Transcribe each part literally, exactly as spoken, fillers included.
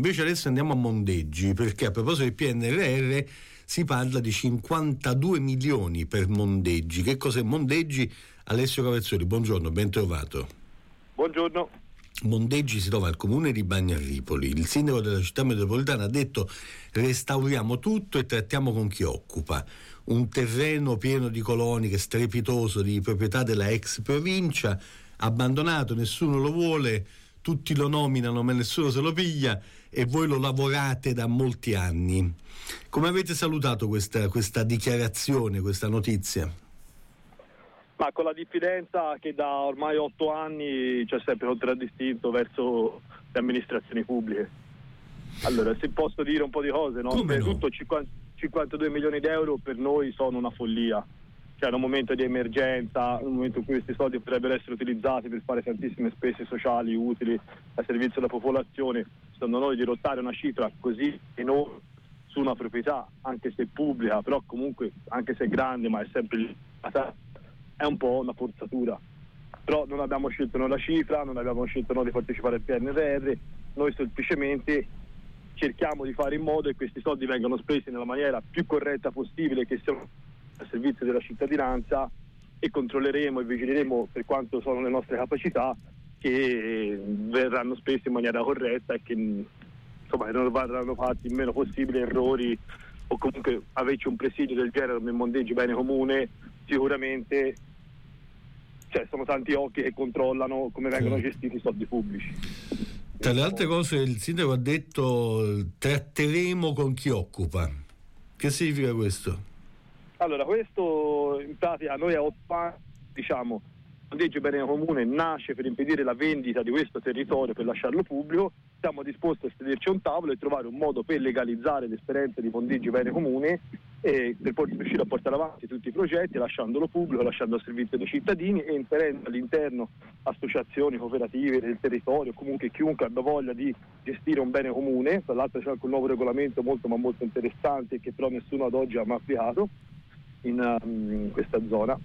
Invece adesso andiamo a Mondeggi, perché a proposito del P N R R si parla di cinquantadue milioni per Mondeggi. Che cos'è Mondeggi? Alessio Cavezzoli, buongiorno, ben trovato. Buongiorno. Mondeggi si trova al comune di Bagnaripoli. Il sindaco della città metropolitana ha detto: restauriamo tutto e trattiamo con chi occupa. Un terreno pieno di colonie, strepitoso, di proprietà della ex provincia, abbandonato, nessuno lo vuole, tutti lo nominano ma nessuno se lo piglia, e voi lo lavorate da molti anni. Come avete salutato questa, questa dichiarazione, questa notizia? Ma con la diffidenza che da ormai otto anni c'è sempre contraddistinto verso le amministrazioni pubbliche. Allora, se posso dire un po' di cose, no? Innanzitutto no? cinquantadue milioni di euro per noi sono una follia. Cioè, in un momento di emergenza, in un momento in cui questi soldi potrebbero essere utilizzati per fare tantissime spese sociali utili al servizio della popolazione, secondo noi dirottare una cifra così enorme su una proprietà, anche se pubblica, però comunque anche se grande, ma è sempre limitata, è un po' una forzatura. Però non abbiamo scelto noi la cifra, non abbiamo scelto noi di partecipare al P N R R, noi semplicemente cerchiamo di fare in modo che questi soldi vengano spesi nella maniera più corretta possibile, che sia al servizio della cittadinanza, e controlleremo e vigileremo, per quanto sono le nostre capacità, che verranno spesi in maniera corretta e che insomma non verranno fatti il meno possibile errori, o comunque averci un presidio del genere come Mondeggi bene comune. Sicuramente cioè, sono tanti occhi che controllano come vengono gestiti i soldi pubblici. Tra le altre cose il sindaco ha detto: tratteremo con chi occupa. Che significa questo? Allora, questo in pratica noi a otto anni, diciamo, Mondeggi bene comune nasce per impedire la vendita di questo territorio, per lasciarlo pubblico. Siamo disposti a sederci a un tavolo e trovare un modo per legalizzare l'esperienza di Mondeggi bene comune, e per poi riuscire a portare avanti tutti i progetti lasciandolo pubblico, lasciando al servizio dei cittadini e inserendo all'interno associazioni, cooperative del territorio, comunque chiunque abbia voglia di gestire un bene comune. Tra l'altro c'è anche un nuovo regolamento molto ma molto interessante, che però nessuno ad oggi ha mai applicato in, um, in questa zona,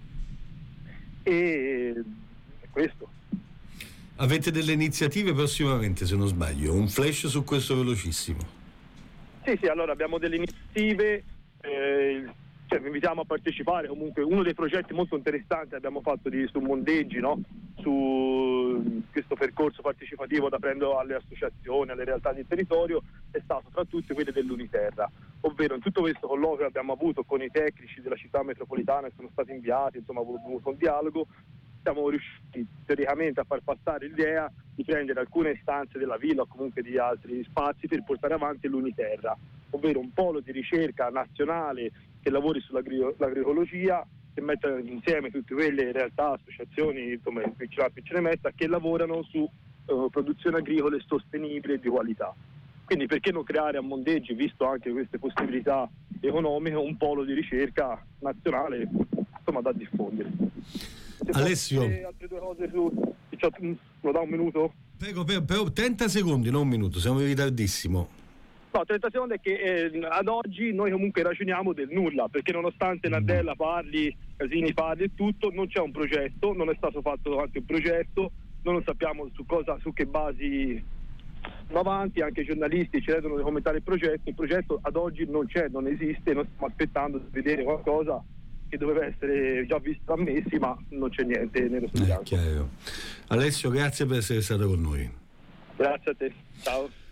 e questo. Avete delle iniziative prossimamente, se non sbaglio? Un flash su questo velocissimo. Sì, sì, allora abbiamo delle iniziative, eh, cioè vi invitiamo a partecipare. Comunque uno dei progetti molto interessanti che abbiamo fatto di, su Mondeggi, no? Su questo percorso partecipativo da prendere alle associazioni, alle realtà del territorio, è stato tra tutte quelle dell'Uniterra, ovvero in tutto questo colloquio che abbiamo avuto con i tecnici della città metropolitana che sono stati inviati, insomma ha avuto un dialogo, siamo riusciti teoricamente a far passare l'idea di prendere alcune stanze della villa o comunque di altri spazi per portare avanti l'Uniterra, ovvero un polo di ricerca nazionale che lavori sull'agroecologia, che metta insieme tutte quelle realtà, associazioni, insomma, piccola piccina e mezza, che lavorano su uh, produzione agricola sostenibile e di qualità. Quindi perché non creare a Mondeggi, visto anche queste possibilità economiche, un polo di ricerca nazionale, insomma, da diffondere. Se Alessio, altre due cose su, lo da un minuto? Prego, per, per trenta secondi, non un minuto, siamo in ritardissimo. No, trenta secondi è che eh, ad oggi noi comunque ragioniamo del nulla, perché nonostante Nardella parli, Casini parli e tutto, non c'è un progetto, non è stato fatto anche un progetto, non sappiamo su cosa, su che basi va avanti, anche i giornalisti ci chiedono di commentare il progetto, il progetto ad oggi non c'è, non esiste, non stiamo aspettando di vedere qualcosa che doveva essere già visto ammessi, ma non c'è niente nero su bianco. Alessio, grazie per essere stato con noi. Grazie a te, ciao.